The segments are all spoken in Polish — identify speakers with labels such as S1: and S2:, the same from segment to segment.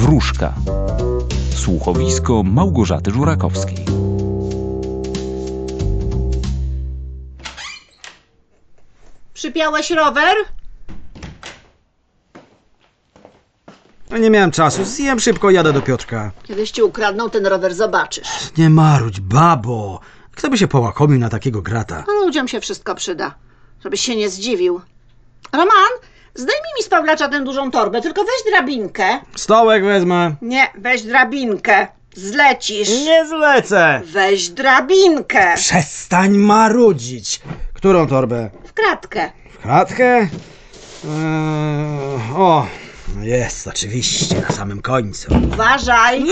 S1: Wróżka. Słuchowisko Małgorzaty Żurakowskiej.
S2: Przypiąłeś rower?
S3: Nie miałem czasu, zjem szybko i jadę do Piotrka.
S2: Kiedyś ci ukradną ten rower, zobaczysz.
S3: Nie marudź, babo. Kto by się połakomił na takiego grata?
S2: No, ludziom się wszystko przyda, żebyś się nie zdziwił. Roman, zdejmij mi z Pawlacza tę dużą torbę, tylko weź drabinkę.
S3: Stołek wezmę.
S2: Nie, weź drabinkę. Zlecisz.
S3: Nie zlecę.
S2: Weź drabinkę.
S3: Przestań marudzić. Którą torbę?
S2: W kratkę.
S3: W kratkę? O, jest oczywiście, na samym końcu.
S2: Uważaj.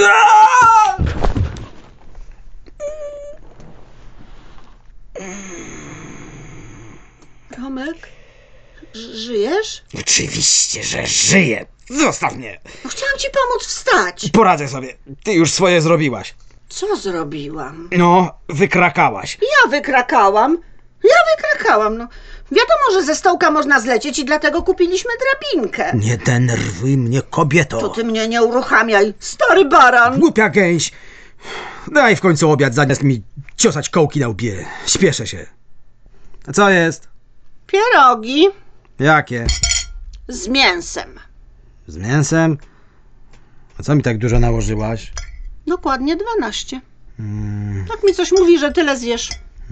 S2: Romek, żyjesz?
S3: Oczywiście, że żyję. Zostaw mnie.
S2: No, chciałam ci pomóc wstać.
S3: Poradzę sobie. Ty już swoje zrobiłaś.
S2: Co zrobiłam?
S3: No, wykrakałaś.
S2: Ja wykrakałam, no. Wiadomo, że ze stołka można zlecieć i dlatego kupiliśmy drabinkę.
S3: Nie denerwuj mnie, kobieto.
S2: To ty mnie nie uruchamiaj, stary baran.
S3: Głupia gęś. Daj w końcu obiad, zamiast mi ciosać kołki na łbie. Śpieszę się. A co jest?
S2: Pierogi
S3: Jakie?
S2: z mięsem.
S3: Z mięsem? A co mi tak dużo nałożyłaś?
S2: Dokładnie 12. Tak mi coś mówi, że tyle zjesz.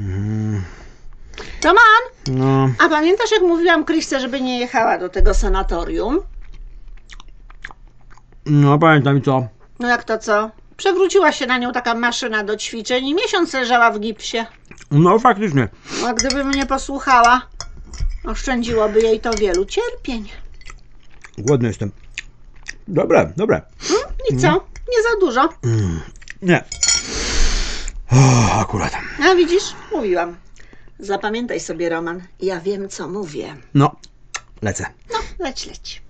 S2: Roman,
S3: No,
S2: a pamiętasz, jak mówiłam Kryście, żeby nie jechała do tego sanatorium?
S3: no pamiętam i co?
S2: No jak to co? Przewróciła się na nią taka maszyna do ćwiczeń i miesiąc leżała w gipsie.
S3: No faktycznie.
S2: A gdyby mnie posłuchała, oszczędziłoby jej to wielu cierpień.
S3: Głodny jestem. Dobre.
S2: I co? Nie za dużo.
S3: Nie. O, akurat.
S2: A widzisz? Mówiłam. Zapamiętaj sobie, Roman. Ja wiem, co mówię.
S3: No, lecę.
S2: No, leć.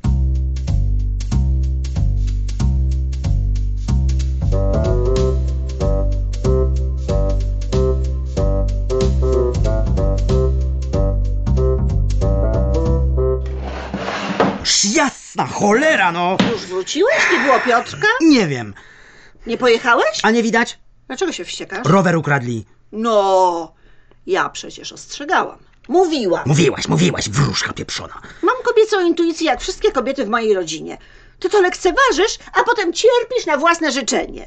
S3: Jasna cholera, no!
S2: Już wróciłeś? Nie było Piotrka?
S3: Nie wiem.
S2: Nie pojechałeś?
S3: A nie widać?
S2: Dlaczego się wściekasz?
S3: Rower ukradli.
S2: No, ja przecież ostrzegałam. Mówiłam.
S3: Mówiłaś, wróżka pieprzona.
S2: Mam kobiecą intuicję, jak wszystkie kobiety w mojej rodzinie. Ty to lekceważysz, a potem cierpisz na własne życzenie.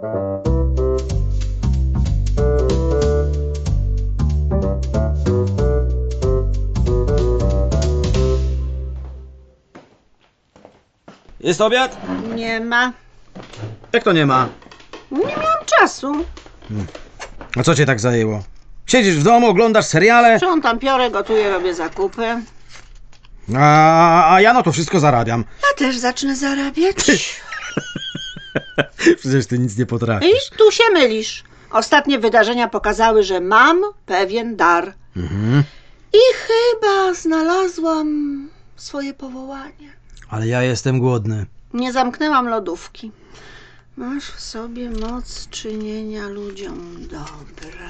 S3: Jest obiad?
S2: Nie ma.
S3: Jak to nie ma?
S2: Nie miałam czasu.
S3: A co cię tak zajęło? Siedzisz w domu, oglądasz seriale,
S2: Sprzątam piorę, gotuję, robię zakupy.
S3: a ja na to wszystko zarabiam.
S2: Ja też zacznę zarabiać.
S3: Przecież ty nic nie potrafisz.
S2: I tu się mylisz. Ostatnie wydarzenia pokazały, że mam pewien dar. I chyba znalazłam swoje powołanie.
S3: Ale ja jestem głodny.
S2: Nie zamknęłam lodówki. Masz w sobie moc czynienia ludziom dobra.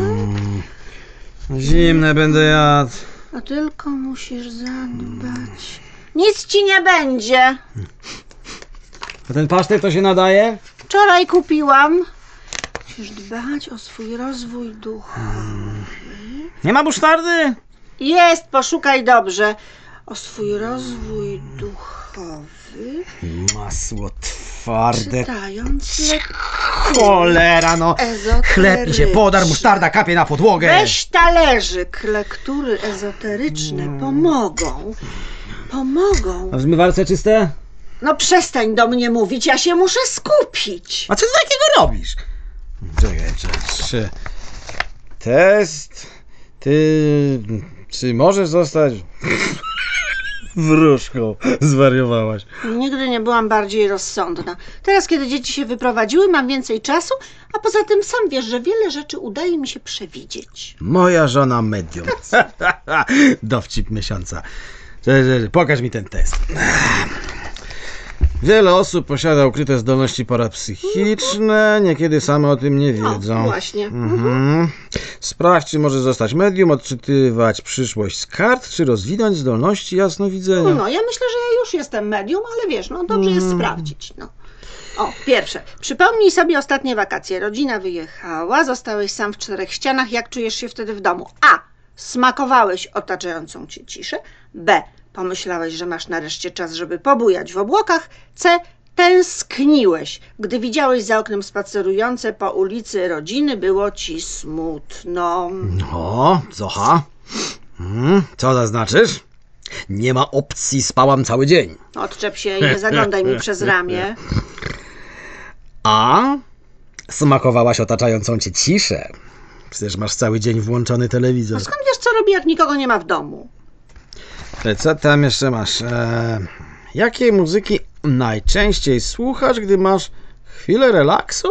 S3: Zimne będę jadł.
S2: A tylko musisz zadbać. Nic ci nie będzie.
S3: A ten pasztet to się nadaje?
S2: Wczoraj kupiłam. Musisz dbać o swój rozwój duchowy.
S3: Nie ma musztardy?
S2: Jest, poszukaj dobrze. O swój rozwój duchowy.
S3: Masło twarde.
S2: Czytając
S3: Cholera, no. Chleb mi się podar, musztarda kapie na podłogę.
S2: Weź talerzyk. Lektury ezoteryczne pomogą.
S3: A w zmywarce czyste?
S2: No przestań do mnie mówić, ja się muszę skupić.
S3: A co ty takiego robisz? Czekaj. Test. Czy możesz zostać wróżką? Zwariowałaś.
S2: Nigdy nie byłam bardziej rozsądna. Teraz, kiedy dzieci się wyprowadziły, mam więcej czasu, a poza tym sam wiesz, że wiele rzeczy udaje mi się przewidzieć.
S3: Moja żona medium. Dowcip miesiąca. Pokaż mi ten test. Wiele osób posiada ukryte zdolności parapsychiczne, niekiedy same o tym nie wiedzą.
S2: No, właśnie.
S3: Sprawdź, czy może zostać medium, odczytywać przyszłość z kart, czy rozwinąć zdolności jasnowidzenia.
S2: No, ja myślę, że ja już jestem medium, ale wiesz, no dobrze jest sprawdzić, no. O, pierwsze. Przypomnij sobie ostatnie wakacje. Rodzina wyjechała, zostałeś sam w 4 ścianach. Jak czujesz się wtedy w domu? A. Smakowałeś otaczającą cię ciszę. B. Pomyślałeś, że masz nareszcie czas, żeby pobujać w obłokach. C. Tęskniłeś. Gdy widziałeś za oknem spacerujące po ulicy rodziny, było ci smutno.
S3: O, Zocha. Co zaznaczysz? Nie ma opcji, spałam cały dzień.
S2: Odczep się i nie zaglądaj mi przez ramię.
S3: A? Smakowałaś otaczającą cię ciszę. Przecież masz cały dzień włączony telewizor.
S2: Skąd wiesz, co robi, jak nikogo nie ma w domu?
S3: Co tam jeszcze masz? Jakiej muzyki najczęściej słuchasz, gdy masz chwilę relaksu?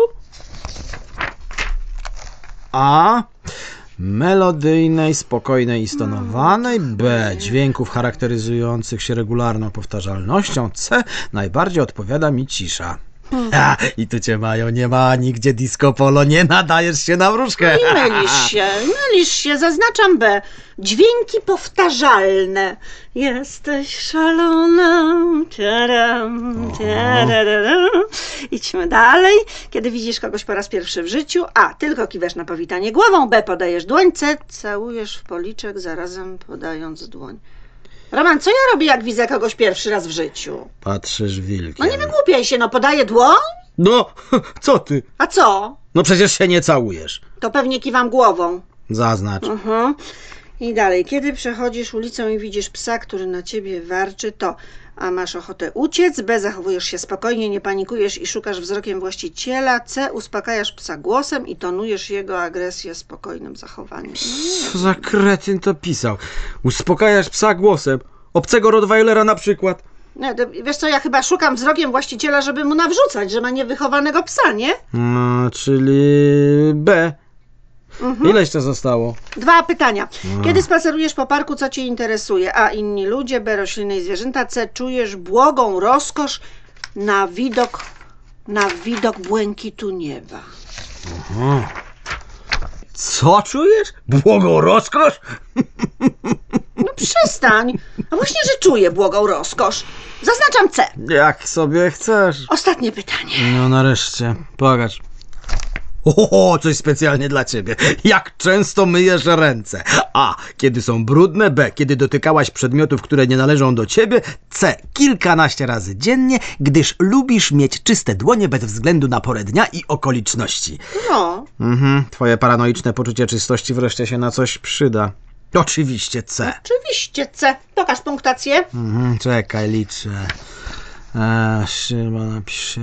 S3: A. Melodyjnej, spokojnej i stonowanej. B. Dźwięków charakteryzujących się regularną powtarzalnością. C. Najbardziej odpowiada mi cisza. I tu cię mają, nie ma nigdzie disco polo, nie nadajesz się na wróżkę.
S2: I mylisz się, zaznaczam B. Dźwięki powtarzalne. Jesteś szalona. Taram, tararam. Idźmy dalej. Kiedy widzisz kogoś po raz pierwszy w życiu? A. Tylko kiwasz na powitanie głową. B. Podajesz dłoń. C. Całujesz w policzek, zarazem podając dłoń. Roman, co ja robię, jak widzę kogoś pierwszy raz w życiu?
S3: Patrzysz wilkiem.
S2: No nie wygłupiaj się, no podaję dłoń?
S3: No, co ty?
S2: A co?
S3: No przecież się nie całujesz.
S2: To pewnie kiwam głową.
S3: Zaznacz.
S2: I dalej. Kiedy przechodzisz ulicą i widzisz psa, który na ciebie warczy, to A. Masz ochotę uciec. B. Zachowujesz się spokojnie, nie panikujesz i szukasz wzrokiem właściciela. C. Uspokajasz psa głosem i tonujesz jego agresję spokojnym zachowaniem.
S3: Co za kretyn to pisał? Uspokajasz psa głosem. Obcego Rottweilera na przykład.
S2: Nie, wiesz co, ja chyba szukam wzrokiem właściciela, żeby mu nawrzucać, że ma niewychowanego psa, nie?
S3: No, czyli B. Ileś to zostało?
S2: 2 pytania. Kiedy spacerujesz po parku, co cię interesuje? A. Inni ludzie. B. Rośliny i zwierzęta. C. Czujesz błogą rozkosz na widok błękitu nieba.
S3: Co czujesz? Błogą rozkosz?
S2: No przestań. A właśnie, że czuję błogą rozkosz. Zaznaczam C.
S3: Jak sobie chcesz.
S2: Ostatnie pytanie.
S3: No nareszcie. Pokaż. O, coś specjalnie dla ciebie. Jak często myjesz ręce? A. Kiedy są brudne. B. Kiedy dotykałaś przedmiotów, które nie należą do ciebie. C. Kilkanaście razy dziennie, gdyż lubisz mieć czyste dłonie bez względu na porę dnia i okoliczności.
S2: No.
S3: Twoje paranoiczne poczucie czystości wreszcie się na coś przyda. Oczywiście C.
S2: Oczywiście C. Pokaż punktację.
S3: Czekaj, liczę. Chyba napiszę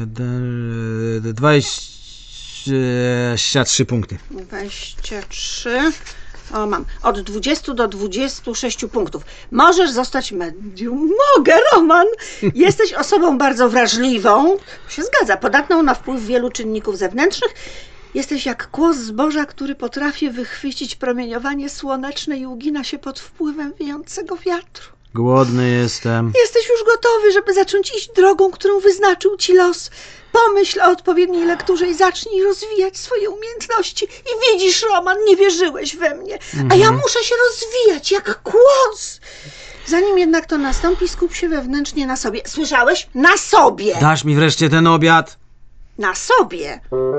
S3: 23 punkty.
S2: 23. O, mam. Od 20 do 26 punktów. Możesz zostać medium. Mogę, Roman. Jesteś osobą bardzo wrażliwą. Się zgadza. Podatną na wpływ wielu czynników zewnętrznych. Jesteś jak kłos zboża, który potrafi wychwycić promieniowanie słoneczne i ugina się pod wpływem wiejącego wiatru.
S3: Głodny jestem.
S2: Jesteś już gotowy, żeby zacząć iść drogą, którą wyznaczył ci los. Pomyśl o odpowiedniej lekturze i zacznij rozwijać swoje umiejętności. I widzisz, Roman, nie wierzyłeś we mnie. A ja muszę się rozwijać jak kłos. Zanim jednak to nastąpi, skup się wewnętrznie na sobie. Słyszałeś? Na sobie!
S3: Dasz mi wreszcie ten obiad?
S2: Na sobie!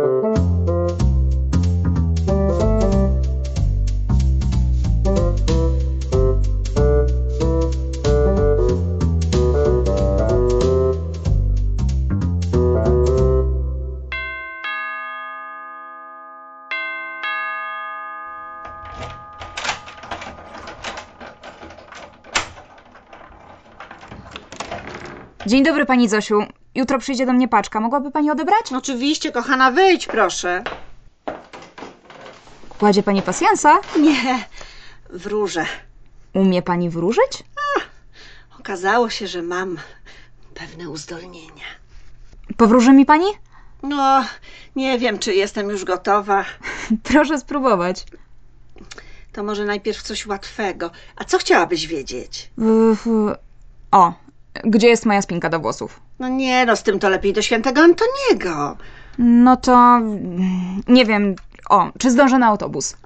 S4: Dzień dobry, pani Zosiu. Jutro przyjdzie do mnie paczka. Mogłaby pani odebrać?
S2: Oczywiście, kochana, wyjdź, proszę.
S4: Kładzie pani pasjansa?
S2: Nie, wróżę.
S4: Umie pani wróżyć?
S2: Okazało się, że mam pewne uzdolnienia.
S4: Powróży mi pani?
S2: No, nie wiem, czy jestem już gotowa.
S4: Proszę spróbować.
S2: To może najpierw coś łatwego. A co chciałabyś wiedzieć?
S4: O, gdzie jest moja spinka do włosów?
S2: No nie, no z tym to lepiej do świętego Antoniego.
S4: No to... nie wiem. O, czy zdążę na autobus?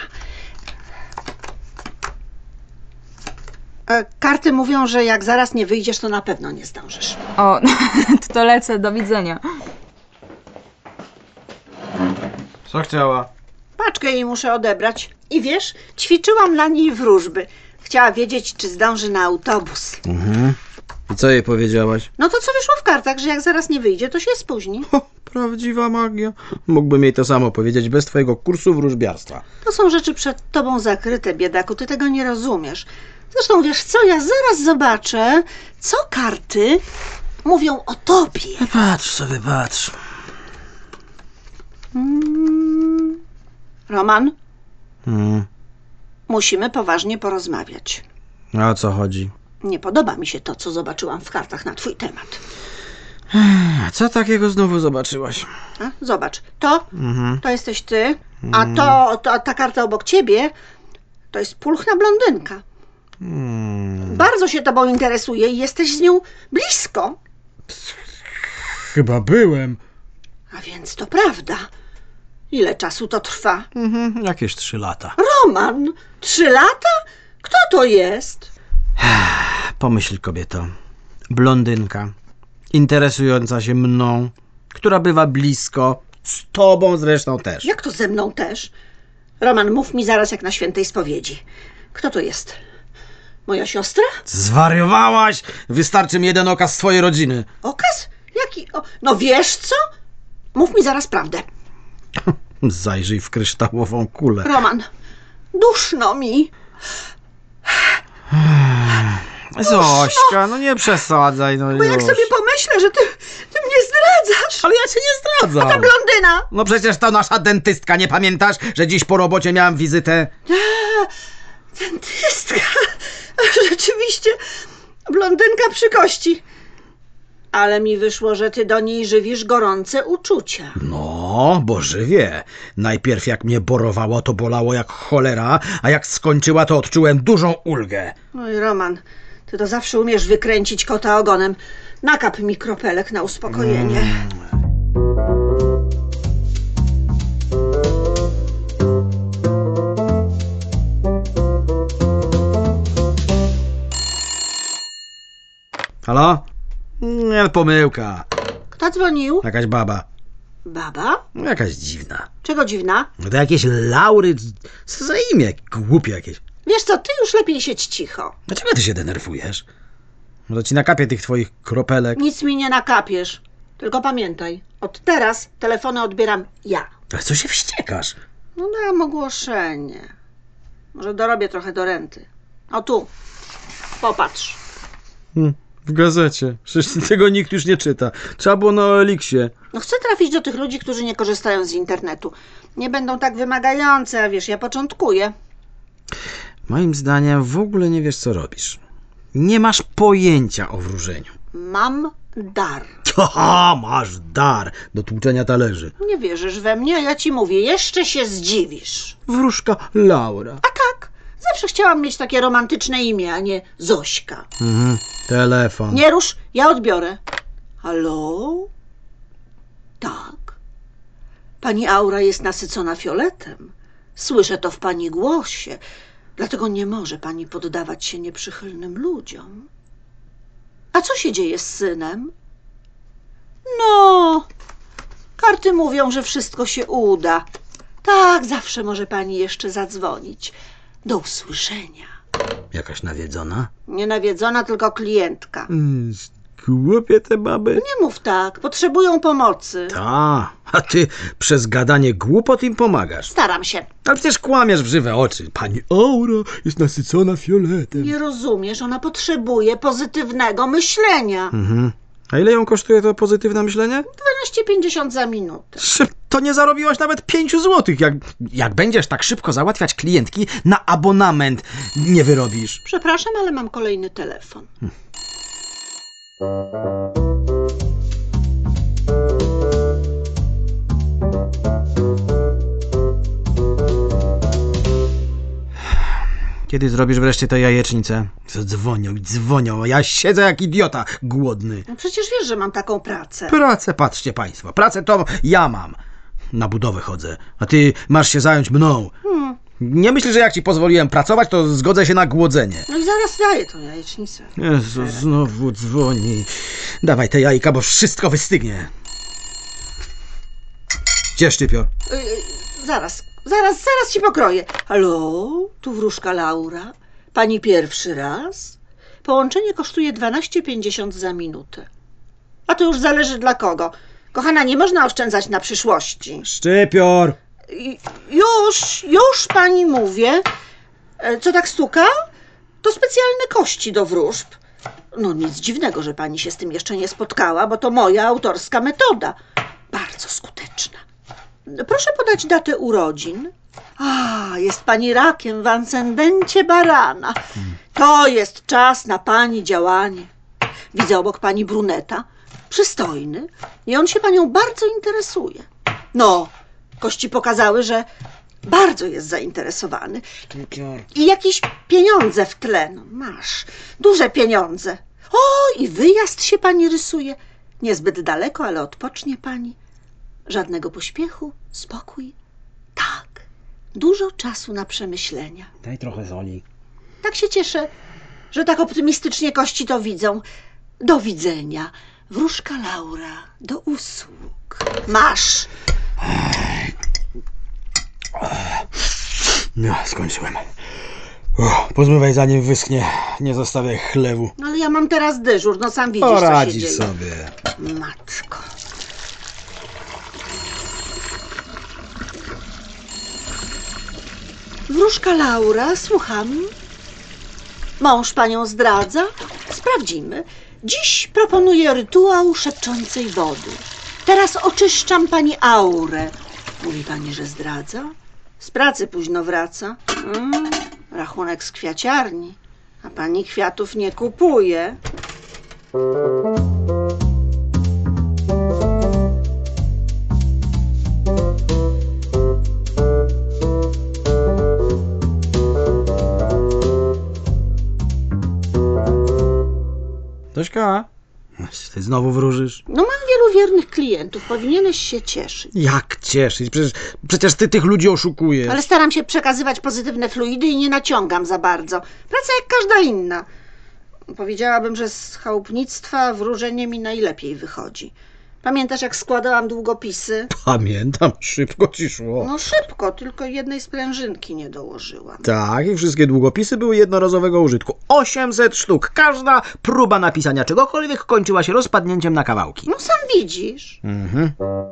S2: Karty mówią, że jak zaraz nie wyjdziesz, to na pewno nie zdążysz.
S4: O, to lecę. Do widzenia.
S3: Co chciała?
S2: Paczkę jej muszę odebrać. I wiesz, ćwiczyłam dla niej wróżby. Chciała wiedzieć, czy zdąży na autobus.
S3: I co jej powiedziałaś?
S2: No to co wyszło w kartach, że jak zaraz nie wyjdzie, to się spóźni.
S3: Prawdziwa magia. Mógłbym jej to samo powiedzieć bez twojego kursu wróżbiarstwa.
S2: To są rzeczy przed tobą zakryte, biedaku. Ty tego nie rozumiesz. Zresztą wiesz co, ja zaraz zobaczę, co karty mówią o tobie.
S3: Patrz sobie, patrz.
S2: Roman, musimy poważnie porozmawiać.
S3: A o co chodzi?
S2: Nie podoba mi się to, co zobaczyłam w kartach na twój temat.
S3: A co takiego znowu zobaczyłaś?
S2: A? Zobacz, to jesteś ty, a ta karta obok ciebie to jest pulchna blondynka. Bardzo się tobą interesuje i jesteś z nią blisko.
S3: Chyba byłem.
S2: A więc to prawda. Ile czasu to trwa?
S3: Jakieś 3 lata.
S2: Roman, 3 lata? Kto to jest?
S3: Pomyśl, kobieto. Blondynka. Interesująca się mną. Która bywa blisko. Z tobą zresztą też.
S2: Jak to ze mną też? Roman, mów mi zaraz jak na świętej spowiedzi. Kto to jest? Moja siostra?
S3: Zwariowałaś! Wystarczy mi jeden okaz z twojej rodziny.
S2: Okaz? Jaki? No wiesz co? Mów mi zaraz prawdę.
S3: Zajrzyj w kryształową kulę.
S2: Roman, duszno mi.
S3: Zośka, no nie przesadzaj, no
S2: Bo jak sobie pomyślę, że ty mnie zdradzasz.
S3: Ale ja cię nie
S2: A ta
S3: zdradzam.
S2: blondyna?
S3: No przecież to nasza dentystka, nie pamiętasz, że dziś po robocie miałam wizytę?
S2: Dentystka. Rzeczywiście, blondynka przy kości. Ale mi wyszło, że ty do niej żywisz gorące uczucia.
S3: No, bo żywie. Najpierw jak mnie borowało, to bolało jak cholera, a jak skończyła, to odczułem dużą ulgę.
S2: Oj, Roman, ty to zawsze umiesz wykręcić kota ogonem. Nakap mi kropelek na uspokojenie.
S3: Halo? Nie, pomyłka.
S2: Kto dzwonił?
S3: Jakaś baba.
S2: Baba?
S3: Jakaś dziwna.
S2: Czego dziwna?
S3: No to jakieś Laury. Co za imię? Głupie jakieś.
S2: Wiesz co, ty już lepiej siedź cicho.
S3: Dlaczego ty się denerwujesz? No to ci nakapię tych twoich kropelek.
S2: Nic mi nie nakapiesz. Tylko pamiętaj, od teraz telefony odbieram ja.
S3: Ale co się wściekasz?
S2: No dam ogłoszenie. Może dorobię trochę do renty. O tu, popatrz.
S3: W gazecie. Przecież tego nikt już nie czyta. Trzeba było na Eliksie.
S2: No chcę trafić do tych ludzi, którzy nie korzystają z internetu. Nie będą tak wymagające, a wiesz, ja początkuję.
S3: Moim zdaniem w ogóle nie wiesz, co robisz. Nie masz pojęcia o wróżeniu.
S2: Mam dar.
S3: Haha, masz dar do tłuczenia talerzy.
S2: Nie wierzysz we mnie, a ja ci mówię, jeszcze się zdziwisz.
S3: Wróżka Laura.
S2: A tak, zawsze chciałam mieć takie romantyczne imię, a nie Zośka.
S3: Telefon.
S2: Nie rusz, ja odbiorę. Halo? Tak. Pani aura jest nasycona fioletem. Słyszę to w pani głosie. Dlatego nie może pani poddawać się nieprzychylnym ludziom. A co się dzieje z synem? No, karty mówią, że wszystko się uda. Tak, zawsze może pani jeszcze zadzwonić. Do usłyszenia.
S3: Jakaś nawiedzona?
S2: Nie nawiedzona, tylko klientka.
S3: Głupie te baby.
S2: Nie mów tak, potrzebują pomocy.
S3: A ty przez gadanie głupot im pomagasz.
S2: Staram się.
S3: Ale przecież kłamiesz w żywe oczy. Pani aura jest nasycona fioletem.
S2: Nie rozumiesz, ona potrzebuje pozytywnego myślenia.
S3: A ile ją kosztuje to pozytywne myślenie?
S2: 12,50 za minutę.
S3: To nie zarobiłaś nawet 5 złotych. Jak będziesz tak szybko załatwiać klientki, na abonament nie wyrobisz.
S2: Przepraszam, ale mam kolejny telefon.
S3: Kiedy zrobisz wreszcie tę jajecznicę? Dzwonią, a ja siedzę jak idiota, głodny.
S2: No przecież wiesz, że mam taką pracę.
S3: Pracę, patrzcie państwo, pracę to ja mam. Na budowę chodzę, a ty masz się zająć mną. Nie myślisz, że jak ci pozwoliłem pracować, to zgodzę się na głodzenie.
S2: No i zaraz daję tą jajecznicę.
S3: Jezu, znowu dzwoni. Dawaj te jajka, bo wszystko wystygnie. Gdzie szczypior?
S2: Zaraz ci pokroję. Halo, tu wróżka Laura. Pani pierwszy raz? Połączenie kosztuje 12,50 za minutę. A to już zależy dla kogo. Kochana, nie można oszczędzać na przyszłości.
S3: Szczypior!
S2: Już pani mówię. Co tak stuka? To specjalne kości do wróżb. No nic dziwnego, że pani się z tym jeszcze nie spotkała, bo to moja autorska metoda. Bardzo skuteczna. Proszę podać datę urodzin. Jest pani rakiem w ascendencie barana. To jest czas na pani działanie. Widzę obok pani bruneta, przystojny, i on się panią bardzo interesuje. No, kości pokazały, że bardzo jest zainteresowany. I jakieś pieniądze w tle. No, masz, duże pieniądze. I wyjazd się pani rysuje. Niezbyt daleko, ale odpocznie pani. Żadnego pośpiechu, spokój. Tak, dużo czasu na przemyślenia.
S3: Daj trochę soli.
S2: Tak się cieszę, że tak optymistycznie kości to widzą. Do widzenia. Wróżka Laura, do usług. Masz.
S3: No, skończyłem. Pozmywaj zanim wyschnie. Nie zostawiaj chlewu.
S2: No ale ja mam teraz dyżur, no sam widzisz, co się
S3: Poradzisz
S2: dzieje.
S3: sobie.
S2: Matko. Wróżka Laura, słucham. Mąż panią zdradza? Sprawdzimy. Dziś proponuję rytuał szepczącej wody. Teraz oczyszczam pani aurę. Mówi pani, że zdradza? Z pracy późno wraca. Rachunek z kwiaciarni. A pani kwiatów nie kupuje.
S3: Tośka, ty znowu wróżysz?
S2: No mam wielu wiernych klientów. Powinieneś się cieszyć.
S3: Jak cieszyć? Przecież ty tych ludzi oszukujesz.
S2: Ale staram się przekazywać pozytywne fluidy i nie naciągam za bardzo. Praca jak każda inna. Powiedziałabym, że z chałupnictwa wróżenie mi najlepiej wychodzi. Pamiętasz, jak składałam długopisy?
S3: Pamiętam, szybko ci szło.
S2: No szybko, tylko jednej sprężynki nie dołożyłam.
S3: Tak, i wszystkie długopisy były jednorazowego użytku. 800 sztuk. Każda próba napisania czegokolwiek kończyła się rozpadnięciem na kawałki.
S2: No sam widzisz.
S3: Mhm.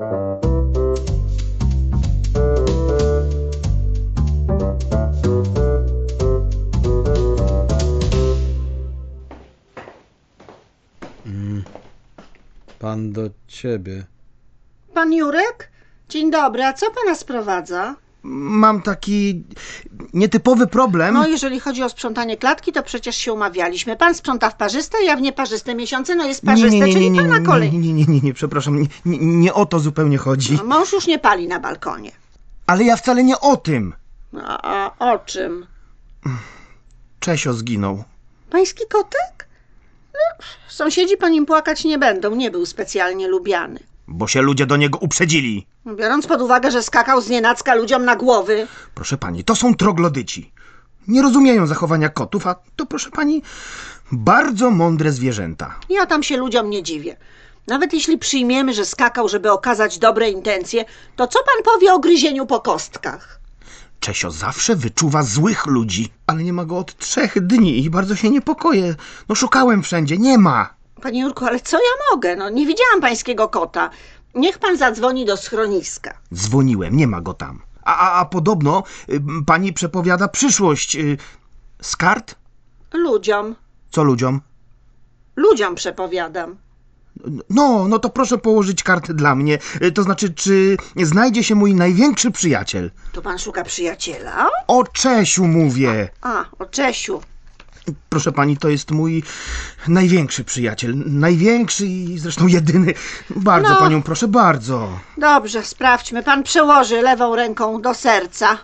S3: Pan do ciebie.
S2: Pan Jurek? Dzień dobry, a co pana sprowadza?
S5: Mam taki nietypowy problem.
S2: No, jeżeli chodzi o sprzątanie klatki, to przecież się umawialiśmy. Pan sprząta w parzyste, ja w nieparzyste miesiące, no jest parzyste, czyli pan ma kolej.
S5: Nie, przepraszam, nie o to zupełnie chodzi.
S2: No, mąż już nie pali na balkonie.
S5: Ale ja wcale nie o tym.
S2: A o czym?
S5: Czesio zginął.
S2: Pański kotek? No, sąsiedzi po nim płakać nie będą, nie był specjalnie lubiany.
S5: Bo się ludzie do niego uprzedzili.
S2: Biorąc pod uwagę, że skakał znienacka ludziom na głowy.
S5: Proszę pani, to są troglodyci. Nie rozumieją zachowania kotów, a to, proszę pani, bardzo mądre zwierzęta.
S2: Ja tam się ludziom nie dziwię. Nawet jeśli przyjmiemy, że skakał, żeby okazać dobre intencje, to co pan powie o gryzieniu po kostkach?
S5: Czesio zawsze wyczuwa złych ludzi. Ale nie ma go od 3 dni i bardzo się niepokoję. No szukałem wszędzie, nie ma.
S2: Panie Jurku, ale co ja mogę? No nie widziałam pańskiego kota. Niech pan zadzwoni do schroniska.
S5: Dzwoniłem, nie ma go tam. A podobno pani przepowiada przyszłość. Z kart?
S2: Ludziom.
S5: Co ludziom?
S2: Ludziom przepowiadam.
S5: No to proszę położyć kartę dla mnie. To znaczy, czy znajdzie się mój największy przyjaciel?
S2: To pan szuka przyjaciela?
S5: O Czesiu mówię.
S2: O Czesiu.
S5: Proszę pani, to jest mój największy przyjaciel. Największy i zresztą jedyny. Bardzo panią proszę, bardzo.
S2: Dobrze, sprawdźmy. Pan przełoży lewą ręką do serca.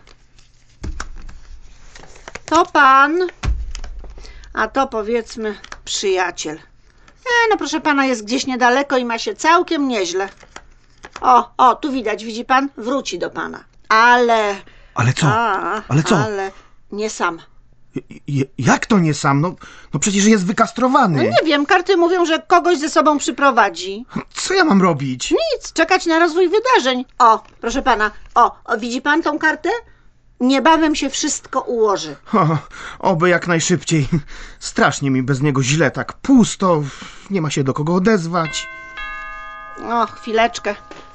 S2: To pan, a to powiedzmy przyjaciel. No proszę pana, jest gdzieś niedaleko i ma się całkiem nieźle. O, tu widać, widzi pan? Wróci do pana. Ale...
S5: Ale co? Ale co?
S2: Ale nie sam.
S5: Jak to nie sam? No przecież jest wykastrowany.
S2: Nie wiem, karty mówią, że kogoś ze sobą przyprowadzi.
S5: Co ja mam robić?
S2: Nic, czekać na rozwój wydarzeń. O, proszę pana, widzi pan tą kartę? Niebawem się wszystko ułoży.
S5: Oby jak najszybciej. Strasznie mi bez niego źle, tak pusto, nie ma się do kogo odezwać.
S2: O, chwileczkę.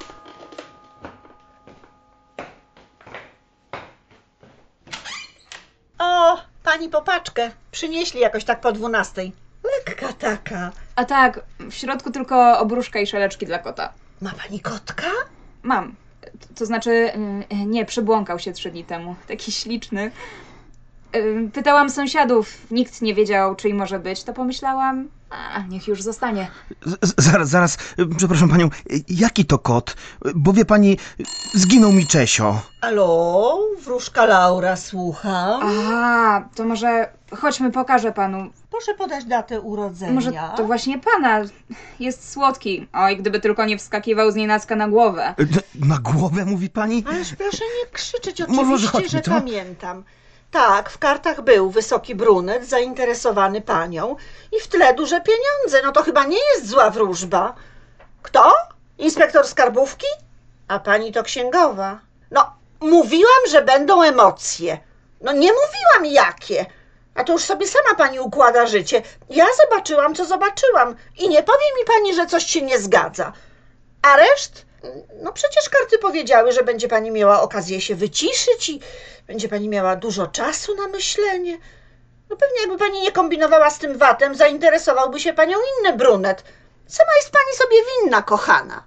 S2: O, pani popaczkę. Przynieśli jakoś tak po 12:00. Lekka taka.
S4: A tak, w środku tylko obruszka i szeleczki dla kota.
S2: Ma pani kotka?
S4: Mam. To znaczy, nie, przybłąkał się 3 dni temu. Taki śliczny. Pytałam sąsiadów, nikt nie wiedział, czyj może być, to pomyślałam, niech już zostanie.
S5: Zaraz, przepraszam panią, jaki to kot? Bo wie pani, zginął mi Czesio.
S2: Halo, wróżka Laura, słucham.
S4: To może chodźmy, pokażę panu.
S2: Proszę podać datę urodzenia.
S4: Może to właśnie pana. Jest słodki. Oj, gdyby tylko nie wskakiwał z nienacka na głowę.
S5: Na głowę, mówi pani?
S2: Ależ proszę nie krzyczeć,
S5: Może
S2: oczywiście,
S5: chodźmy,
S2: że
S5: co?
S2: pamiętam. Tak, w kartach był wysoki brunet zainteresowany panią i w tle duże pieniądze. No to chyba nie jest zła wróżba. Kto? Inspektor skarbówki? A pani to księgowa. No, mówiłam, że będą emocje. No nie mówiłam jakie. A to już sobie sama pani układa życie. Ja zobaczyłam, co zobaczyłam i nie powie mi pani, że coś się nie zgadza. A reszt? No przecież karty powiedziały, że będzie pani miała okazję się wyciszyć i będzie pani miała dużo czasu na myślenie. No pewnie jakby pani nie kombinowała z tym watem, zainteresowałby się panią inny brunet. Sama jest pani sobie winna, kochana.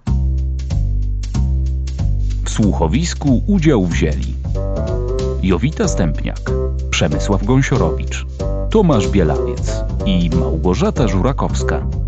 S1: W słuchowisku udział wzięli Jowita Stępniak, Przemysław Gąsiorowicz, Tomasz Bielawiec i Małgorzata Żurakowska.